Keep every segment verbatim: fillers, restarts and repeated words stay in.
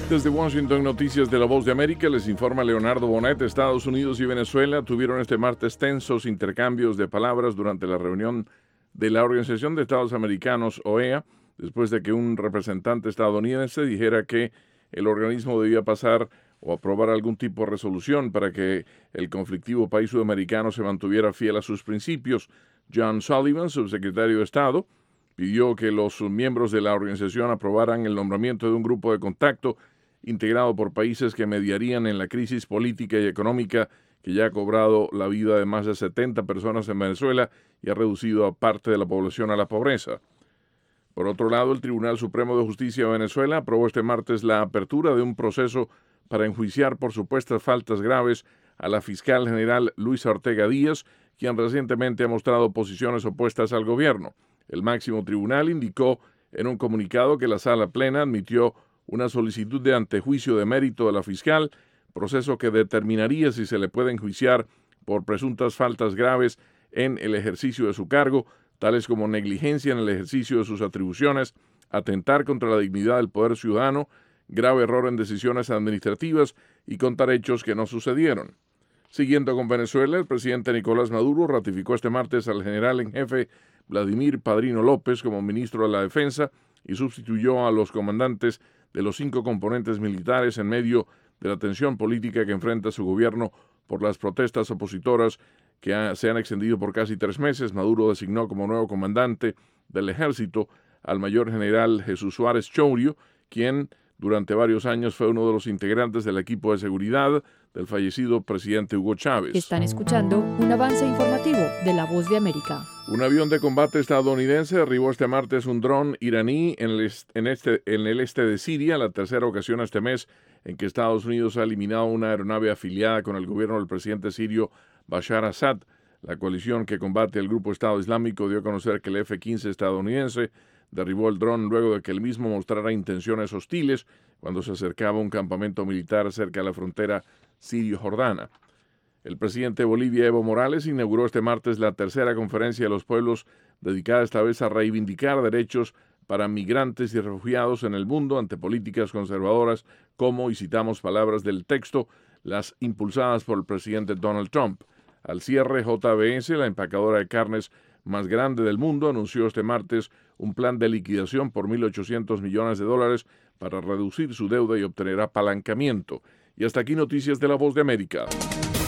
Desde Washington, Noticias de la Voz de América, les informa Leonardo Bonet. Estados Unidos y Venezuela tuvieron este martes tensos intercambios de palabras durante la reunión de la Organización de Estados Americanos, O E A, después de que un representante estadounidense dijera que el organismo debía pasar o aprobar algún tipo de resolución para que el conflictivo país sudamericano se mantuviera fiel a sus principios. John Sullivan, subsecretario de Estado, pidió que los miembros de la organización aprobaran el nombramiento de un grupo de contacto integrado por países que mediarían en la crisis política y económica que ya ha cobrado la vida de más de setenta personas en Venezuela y ha reducido a parte de la población a la pobreza. Por otro lado, el Tribunal Supremo de Justicia de Venezuela aprobó este martes la apertura de un proceso para enjuiciar por supuestas faltas graves a la fiscal general Luisa Ortega Díaz, quien recientemente ha mostrado posiciones opuestas al gobierno. El máximo tribunal indicó en un comunicado que la sala plena admitió una solicitud de antejuicio de mérito de la fiscal, proceso que determinaría si se le puede enjuiciar por presuntas faltas graves en el ejercicio de su cargo, tales como negligencia en el ejercicio de sus atribuciones, atentar contra la dignidad del poder ciudadano, grave error en decisiones administrativas y contar hechos que no sucedieron. Siguiendo con Venezuela, el presidente Nicolás Maduro ratificó este martes al general en jefe Vladimir Padrino López como ministro de la Defensa y sustituyó a los comandantes de los cinco componentes militares en medio de la tensión política que enfrenta su gobierno por las protestas opositoras que ha, se han extendido por casi tres meses. Maduro designó como nuevo comandante del ejército al mayor general Jesús Suárez Chourio, quien durante varios años fue uno de los integrantes del equipo de seguridad del fallecido presidente Hugo Chávez. Están escuchando un avance informativo de La Voz de América. Un avión de combate estadounidense derribó este martes un dron iraní en el, est- en, este, en el este de Siria, la tercera ocasión este mes en que Estados Unidos ha eliminado una aeronave afiliada con el gobierno del presidente sirio Bashar Assad. La coalición que combate al grupo Estado Islámico dio a conocer que el F quince estadounidense derribó el dron luego de que el mismo mostrara intenciones hostiles cuando se acercaba a un campamento militar cerca de la frontera sirio-jordana. El presidente de Bolivia, Evo Morales, inauguró este martes la tercera conferencia de los pueblos dedicada esta vez a reivindicar derechos para migrantes y refugiados en el mundo ante políticas conservadoras como, y citamos palabras del texto, las impulsadas por el presidente Donald Trump. Al cierre, J B S, la empacadora de carnes más grande del mundo, anunció este martes un plan de liquidación por mil ochocientos millones de dólares para reducir su deuda y obtener apalancamiento. Y hasta aquí Noticias de la Voz de América.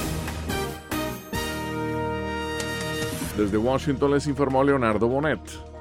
Desde Washington les informó Leonardo Bonet.